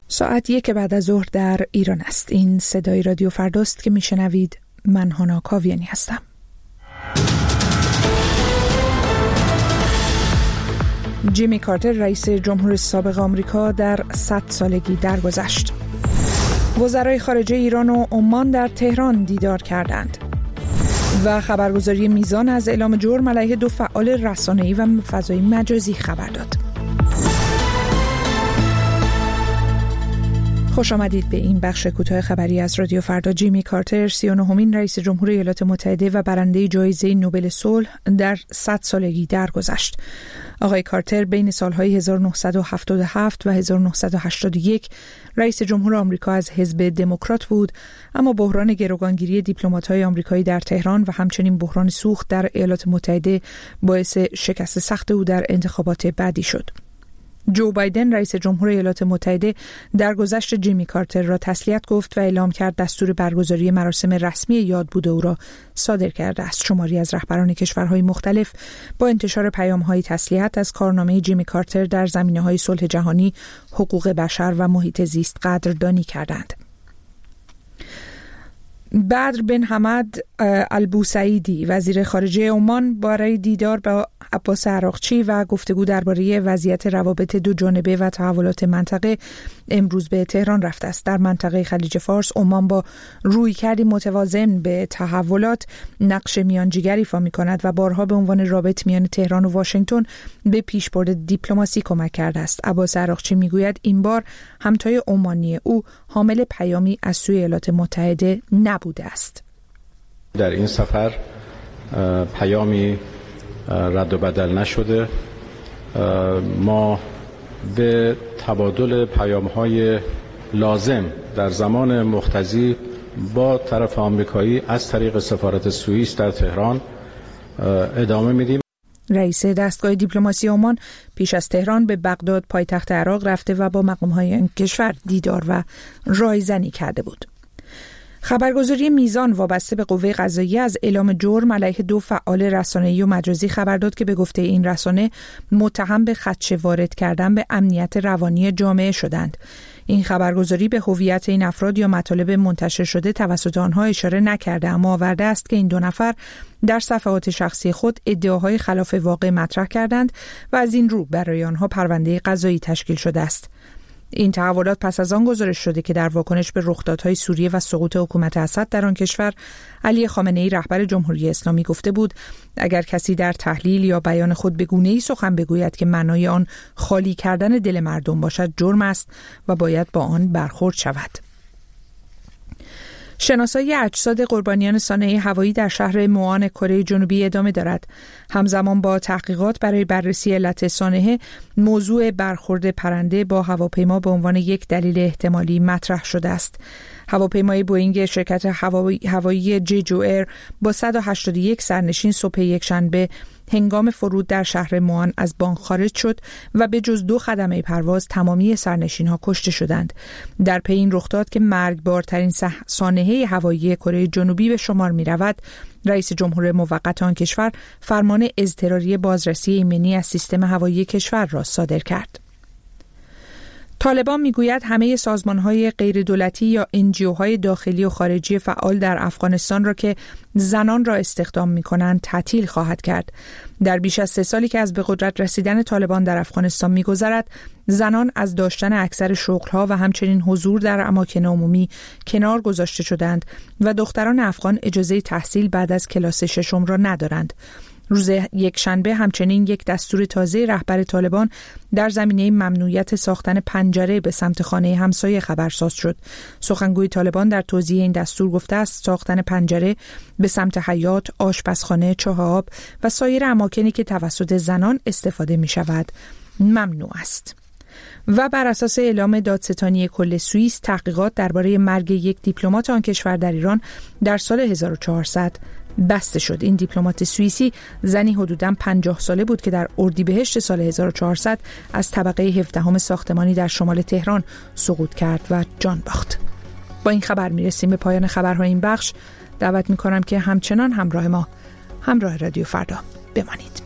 ساعت 1 بعد از ظهر در ایران است. این صدای رادیو فرداست که میشنوید. من هانا کاویانی هستم. جیمی کارتر رئیس جمهور سابق آمریکا در 100 سالگی درگذشت. وزرای خارجه ایران و عمان در تهران دیدار کردند. و خبرگزاری میزان از اعلام جرم علیه 2 فعال رسانه‌ای و فضای مجازی خبر داد. خوش آمدید به این بخش کوتاه خبری از رادیو فردا. جیمی کارتر 39مین رئیس جمهور ایالات متحده و برنده جایزه نوبل صلح در 100 سالگی درگذشت. آقای کارتر بین سالهای 1977 و 1981 رئیس جمهور آمریکا از حزب دموکرات بود، اما بحران گروگانگیری دیپلمات‌های آمریکایی در تهران و همچنین بحران سوخت در ایالات متحده باعث شکست سخت او در انتخابات بعدی شد. جو بایدن رئیس جمهور ایالات متحده درگذشت جیمی کارتر را تسلیت گفت و اعلام کرد دستور برگزاری مراسم رسمی یادبود او را صادر کرده است. شماری از رهبران کشورهای مختلف با انتشار پیام‌های تسلیت از کارنامه جیمی کارتر در زمینه‌های صلح جهانی، حقوق بشر و محیط زیست قدردانی کردند. بدر بن حمد البوسعیدی وزیر خارجه عمان برای دیدار با عباس عراقچی و گفتگو درباره وضعیت روابط دو جانبه و تحولات منطقه امروز به تهران رفته است. در منطقه خلیج فارس عمان با رویکردی متوازن به تحولات نقش میانجیگری ایفا می‌کند و بارها به عنوان رابط میان تهران و واشنگتن به پیشبرد دیپلماسی کمک کرده است. عباس عراقچی میگوید این بار همتای عمانی او حامل پیامی از سوی ایالات متحده نبوده است. در این سفر پیامی رد و بدل نشده. ما به تبادل پیام‌های لازم در زمان مقتضی با طرف آمریکایی از طریق سفارت سوئیس در تهران ادامه میدیم. رئیس دستگاه دیپلماسی عمان پیش از تهران به بغداد پایتخت عراق رفته و با مقام‌های این کشور دیدار و رایزنی کرده بود. خبرگزاری میزان وابسته به قوه قضاییه از اعلام جرم علیه 2 فعال رسانه‌ای و مجازی خبر داد که به گفته این رسانه متهم به خدشه وارد کردن به امنیت روانی جامعه شدند. این خبرگزاری به هویت این افراد یا مطالب منتشر شده توسط آنها اشاره نکرده، اما آورده است که این 2 نفر در صفحات شخصی خود ادعاهای خلاف واقع مطرح کردند و از این رو برای آنها پرونده قضایی تشکیل شده است. این تحولات پس از آن گزارش شده که در واکنش به رخدادهای سوریه و سقوط حکومت اسد در آن کشور، علی خامنه‌ای رهبر جمهوری اسلامی گفته بود اگر کسی در تحلیل یا بیان خود به گونه‌ای سخن بگوید که معنای آن خالی کردن دل مردم باشد جرم است و باید با آن برخورد شود. شناسایی اجساد قربانیان سانحه هوایی در شهر موآن کره جنوبی ادامه دارد. همزمان با تحقیقات برای بررسی علت سانحه، موضوع برخورد پرنده با هواپیما به عنوان یک دلیل احتمالی مطرح شده است. هواپیمای بوئینگ شرکت هوایی جیجو ایر با 181 سرنشین صبح یکشنبه هنگام فرود در شهر موآن از بانک خارج شد و به جز 2 خدمه پرواز تمامی سرنشین‌ها کشته شدند. در پی این رخداد که مرگبارترین سانحه هوایی کره جنوبی به شمار می‌رود، رئیس جمهور موقت آن کشور فرمان اضطراری بازرسی ایمنی از سیستم هوایی کشور را صادر کرد. طالبان میگوید همه سازمان‌های غیردولتی یا NGOهای داخلی و خارجی فعال در افغانستان را که زنان را استخدام می‌کنند تعطیل خواهد کرد. در بیش از 3 سالی که از به قدرت رسیدن طالبان در افغانستان می‌گذرد، زنان از داشتن اکثر شغل‌ها و همچنین حضور در اماکن عمومی کنار گذاشته شدند و دختران افغان اجازه تحصیل بعد از کلاس 6 را ندارند. روز یکشنبه همچنین یک دستور تازه رهبر طالبان در زمینه ممنوعیت ساختن پنجره به سمت خانه همسایه خبرساز شد. سخنگوی طالبان در توضیح این دستور گفته است ساختن پنجره به سمت حیاط، آشپزخانه، چاه آب و سایر اماکنی که توسط زنان استفاده می شود ممنوع است. و بر اساس اعلام دادستانی کل سوئیس، تحقیقات درباره مرگ یک دیپلمات آن کشور در ایران در سال 1400 بسته شد. این دیپلمات سوئیسی زنی حدوداً 50 ساله بود که در اردیبهشت سال 1400 از طبقه 17 ساختمانی در شمال تهران سقوط کرد و جان باخت. با این خبر میرسیم به پایان خبرهای این بخش. دعوت میکنم که همچنان همراه ما، همراه رادیو فردا بمانید.